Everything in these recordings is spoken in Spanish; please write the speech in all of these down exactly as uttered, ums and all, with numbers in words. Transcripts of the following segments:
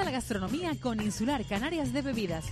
la gastronomía con Insular Canarias de Bebidas.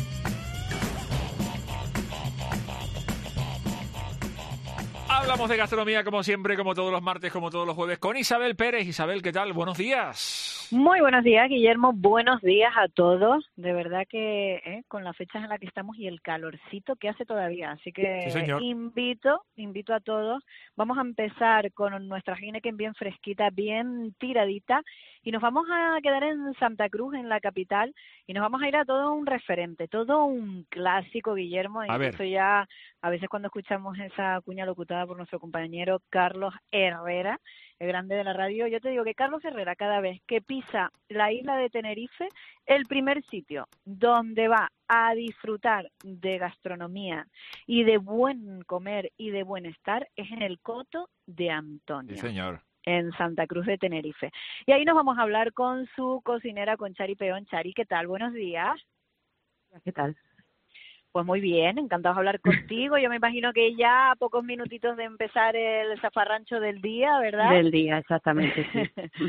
Hablamos de gastronomía como siempre, como todos los martes, como todos los jueves, con Isabel Pérez. Isabel, ¿qué tal? Buenos días. Muy buenos días, Guillermo. Buenos días a todos. De verdad que eh, con las fechas en las que estamos y el calorcito que hace todavía. Así que Sí, señor. invito, invito a todos. Vamos a empezar con nuestra Heineken bien fresquita, bien tiradita. Y nos vamos a quedar en Santa Cruz, en la capital. Y nos vamos a ir a todo un referente, todo un clásico, Guillermo. A Incluso ver. ya, a veces cuando escuchamos esa cuña locutada por nuestro compañero Carlos Herrera, el grande de la radio, yo te digo que Carlos Herrera, cada vez que pisa la isla de Tenerife, el primer sitio donde va a disfrutar de gastronomía y de buen comer y de buen estar es en el Coto de Antonio. Sí, señor. En Santa Cruz de Tenerife. Y ahí nos vamos a hablar con su cocinera, con Chari Peón. Chari, ¿qué tal? Buenos días. ¿Qué tal? Pues muy bien, encantados de hablar contigo. Yo me imagino que ya a pocos minutitos de empezar el zafarrancho del día, ¿verdad? Del día, exactamente, sí.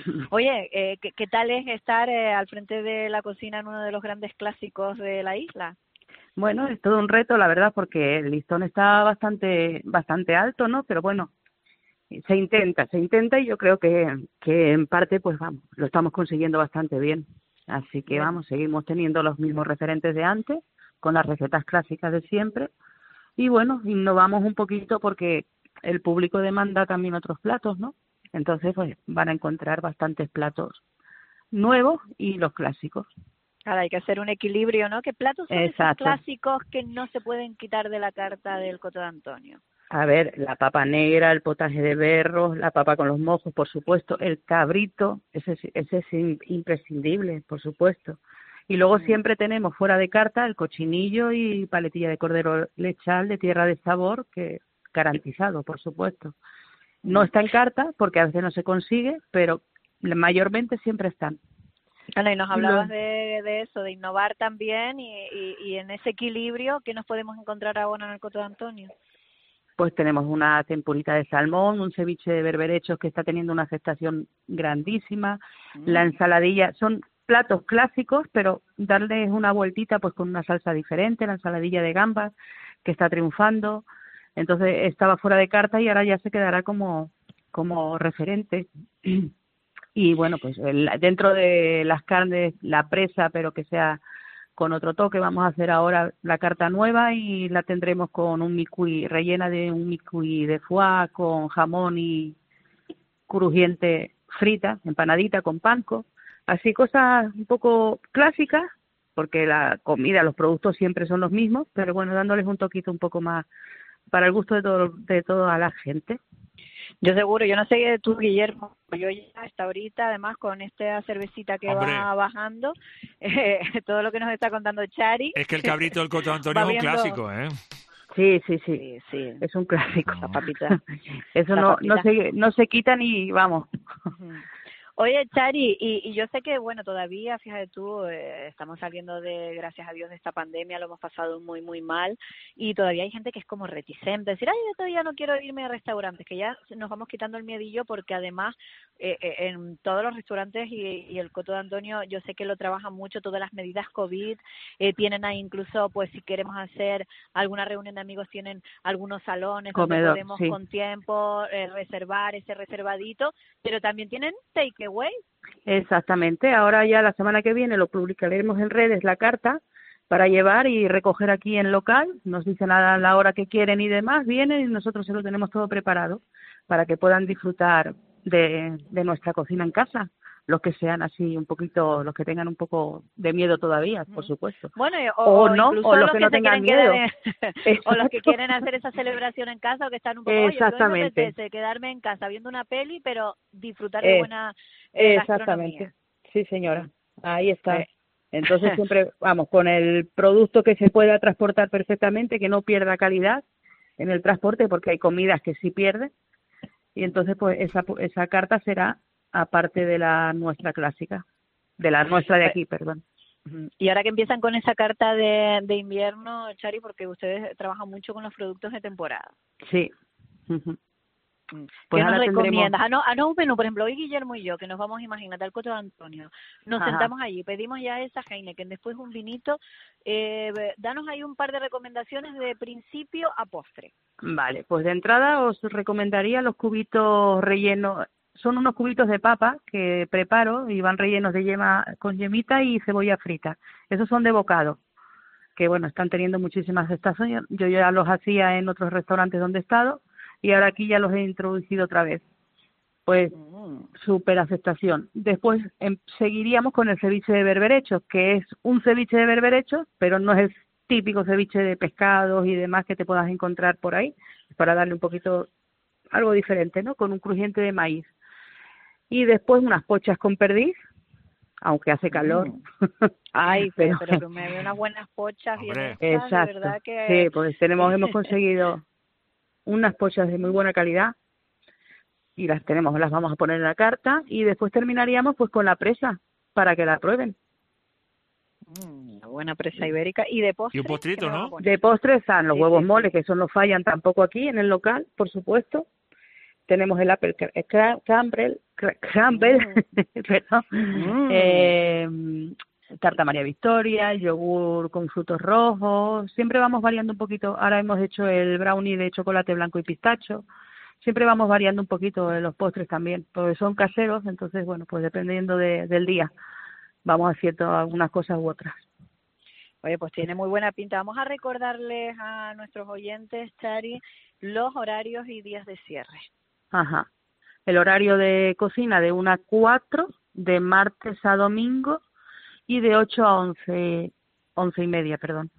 Oye, eh, ¿qué, ¿qué tal es estar eh, al frente de la cocina en uno de los grandes clásicos de la isla? Bueno, es todo un reto, la verdad, porque el listón está bastante bastante alto, ¿no? Pero bueno, se intenta, se intenta y yo creo que, que en parte, pues vamos, lo estamos consiguiendo bastante bien. Así que Bien. vamos, seguimos teniendo los mismos referentes de antes, con las recetas clásicas de siempre. Y bueno, innovamos un poquito porque el público demanda también otros platos, ¿no? Entonces, pues van a encontrar bastantes platos nuevos y los clásicos. Claro, hay que hacer un equilibrio, ¿no? ¿Qué platos son esos Exacto. clásicos que no se pueden quitar de la carta del Coto de Antonio? A ver, la papa negra, el potaje de berros, la papa con los mozos, por supuesto, el cabrito, ese, es- ese es im- imprescindible, por supuesto. Y luego Mm. siempre tenemos fuera de carta el cochinillo y paletilla de cordero lechal de tierra de sabor, que garantizado, por supuesto. No está en carta porque a veces no se consigue, pero mayormente siempre están. Bueno, y nos Lo- hablabas de, de eso, de innovar también y, y, y en ese equilibrio, ¿qué nos podemos encontrar ahora en el Coto de Antonio? Pues tenemos una tempurita de salmón, un ceviche de berberechos que está teniendo una aceptación grandísima, la ensaladilla, son platos clásicos, pero darles una vueltita pues con una salsa diferente, la ensaladilla de gambas que está triunfando, entonces estaba fuera de carta y ahora ya se quedará como, como referente. Y bueno, pues el- dentro de las carnes, la presa, pero que sea con otro toque, vamos a hacer ahora la carta nueva y la tendremos con un micuí, rellena de un micuí de foie con jamón y crujiente frita, empanadita con panko, así cosas un poco clásicas, porque la comida, los productos siempre son los mismos, pero bueno, dándoles un toquito un poco más para el gusto de todo, de toda la gente. Yo seguro, yo no sé tú, Guillermo, yo ya hasta ahorita, además con esta cervecita que Hombre. va bajando, eh, todo lo que nos está contando Chari. Es que el cabrito del Coto de Antonio va es un viendo- clásico, ¿eh? Sí, sí, sí, Sí, sí, es un clásico. la papita. Eso La no, papita. no se, no se quita ni vamos. Ujú. Oye, Chari, y, y yo sé que, bueno, todavía, fíjate tú, eh, estamos saliendo de, gracias a Dios, de esta pandemia, lo hemos pasado muy, muy mal, y todavía hay gente que es como reticente, decir, ay, yo todavía no quiero irme a restaurantes, que ya nos vamos quitando el miedillo, porque además, eh, eh, en todos los restaurantes y, y el Coto de Antonio, yo sé que lo trabajan mucho, todas las medidas COVID, eh, tienen ahí incluso, pues, si queremos hacer alguna reunión de amigos, tienen algunos salones donde Comedor, podemos sí. con tiempo eh, reservar ese reservadito, pero también tienen takeaway. Exactamente, ahora ya la semana que viene lo publicaremos en redes la carta para llevar y recoger aquí en local, nos dicen a la hora que quieren y demás, vienen y nosotros se lo tenemos todo preparado para que puedan disfrutar de, de nuestra cocina en casa, los que sean así un poquito, los que tengan un poco de miedo todavía, por supuesto. Bueno, y- o, O o no, incluso o los los que que, no se tengan quieren quedar miedo. en, o los que Exacto. quieren hacer esa celebración en casa o que están un poco, oye, pero hoy me Exactamente. apetece quedarme en casa viendo una peli, pero disfrutar de Eh, buena eh, Exactamente, gastronomía. sí señora, ahí está. Eh. Entonces siempre, vamos, con el producto que se pueda transportar perfectamente, que no pierda calidad en el transporte, porque hay comidas que sí pierden, y entonces pues esa, esa carta será aparte de la nuestra clásica, de la nuestra de aquí, perdón. Ujú. Y ahora que empiezan con esa carta de, de invierno, Chari, porque ustedes trabajan mucho con los productos de temporada. Sí. Ujú. Pues ¿Qué nos ahora recomiendas? tendremos... A no, a no un menú, por ejemplo, hoy Guillermo y yo, que nos vamos a imaginar al Coto de Antonio, nos Ajá. sentamos allí, pedimos ya esa Heineken, después un vinito, eh, danos ahí un par de recomendaciones de principio a postre. Vale, pues de entrada os recomendaría los cubitos rellenos. Son unos cubitos de papa que preparo y van rellenos de yema con yemita y cebolla frita. Esos son de bocado, que bueno, están teniendo muchísimas aceptación. Yo ya los hacía en otros restaurantes donde he estado y ahora aquí ya los he introducido otra vez. Pues Mm. súper aceptación. Después em, seguiríamos con el ceviche de berberechos, que es un ceviche de berberechos, pero no es el típico ceviche de pescados y demás que te puedas encontrar por ahí, para darle un poquito algo diferente, ¿no? Con un crujiente de maíz. Y después unas pochas con perdiz, aunque hace calor. Mm. Ay, pero, pero, pero me veo unas buenas pochas bien Hombre. hechas, de exacto. verdad que... Sí, pues tenemos, hemos conseguido unas pochas de muy buena calidad y las tenemos, las vamos a poner en la carta y después terminaríamos pues con la presa para que la prueben. Mm, una buena presa ibérica. Y de postre, Y un postrito, ¿qué me vas ¿no? a poner? De postre están los Sí, huevos sí, sí. moles, que eso no fallan tampoco aquí en el local, por supuesto. Tenemos el apple cr- cr- crumble, cr- crumble, perdón, Mm. eh, tarta María Victoria, yogur con frutos rojos. Siempre vamos variando un poquito. Ahora hemos hecho el brownie de chocolate blanco y pistacho. Siempre vamos variando un poquito de los postres también, porque son caseros, entonces, bueno, pues dependiendo de, del día, vamos haciendo algunas cosas u otras. Oye, pues tiene muy buena pinta. Vamos a recordarles a nuestros oyentes, Chari, los horarios y días de cierre. Ajá. El horario de cocina de una a cuatro, de martes a domingo, y de ocho a once, once y media, perdón.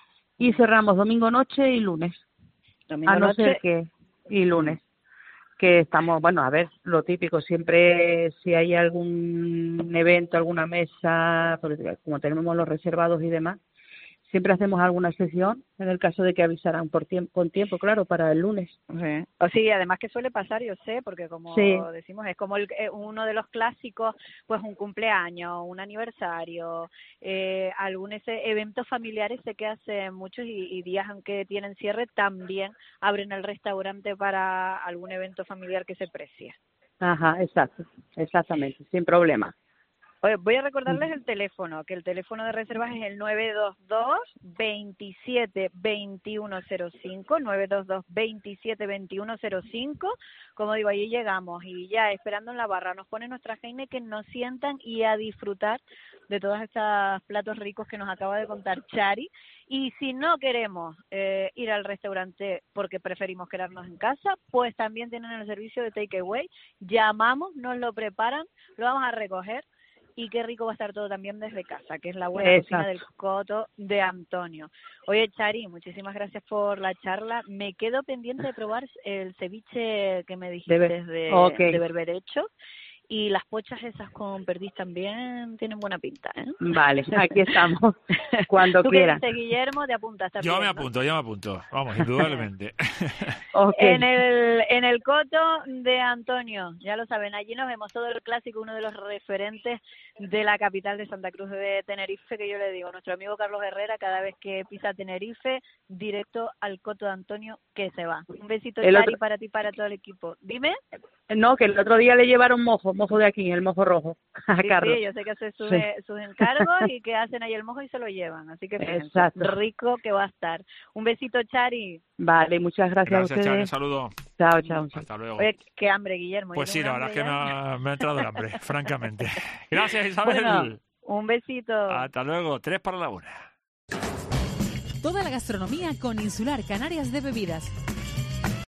Y cerramos domingo noche y lunes, Domingo a no noche. ser que... y lunes. Que estamos, bueno, a ver, lo típico, siempre si hay algún evento, alguna mesa, porque como tenemos los reservados y demás, siempre hacemos alguna sesión, en el caso de que avisaran por tiempo, con tiempo, claro, para el lunes. Sí. O sí, además que suele pasar, yo sé, porque como Sí. decimos, es como el, eh, uno de los clásicos, pues un cumpleaños, un aniversario, eh, algún ese eventos familiares, sé que hacen muchos y, y días aunque tienen cierre, también abren el restaurante para algún evento familiar que se precie. Ajá, exacto, exactamente, sin problema. Oye, voy a recordarles el teléfono, que el teléfono de reservas es el nueve dos dos, veintisiete, veintiuno cero cinco, nueve dos dos, veintisiete, veintiuno cero cinco. Como digo, ahí llegamos y ya esperando en la barra nos ponen nuestra Heineken, nos sientan y a disfrutar de todos estos platos ricos que nos acaba de contar Chari. Y si no queremos eh, ir al restaurante porque preferimos quedarnos en casa, pues también tienen el servicio de takeaway. Llamamos, nos lo preparan, lo vamos a recoger. Y qué rico va a estar todo también desde casa, que es la buena Exacto. cocina del Coto de Antonio. Oye, Chari, muchísimas gracias por la charla. Me quedo pendiente de probar el ceviche que me dijiste De, de, okay. de berberecho. Y las pochas esas con perdiz también tienen buena pinta, ¿eh? Vale, aquí estamos, cuando ¿Tú quieras. qué dices, Guillermo? ¿Te apuntas también? Yo me ¿no? apunto, yo me apunto. Vamos, indudablemente. Okay. En el en el Coto de Antonio, ya lo saben, allí nos vemos todo el clásico, uno de los referentes de la capital de Santa Cruz de Tenerife, que yo le digo, nuestro amigo Carlos Herrera, cada vez que pisa Tenerife, directo al Coto de Antonio, que se va. Un besito, El Chari, otro... para ti, para todo el equipo. Dime. No, que el otro día le llevaron mojo, mojo de aquí, el mojo rojo, a Sí, Carlos. sí, yo sé que hace sus, Sí. sus encargos y que hacen ahí el mojo y se lo llevan, así que fíjense, Exacto. rico que va a estar. Un besito, Chari. Vale, muchas gracias, Gracias, a Chari, un ustedes. saludo. Chao, chao. Hasta luego. Oye, qué hambre, Guillermo. Pues Yo sí, tengo la un verdad es que hambre ya. no, me ha entrado el hambre, francamente. Gracias, Isabel. Bueno, un besito. Hasta luego. Tres para la una. Toda la gastronomía con Insular Canarias de Bebidas.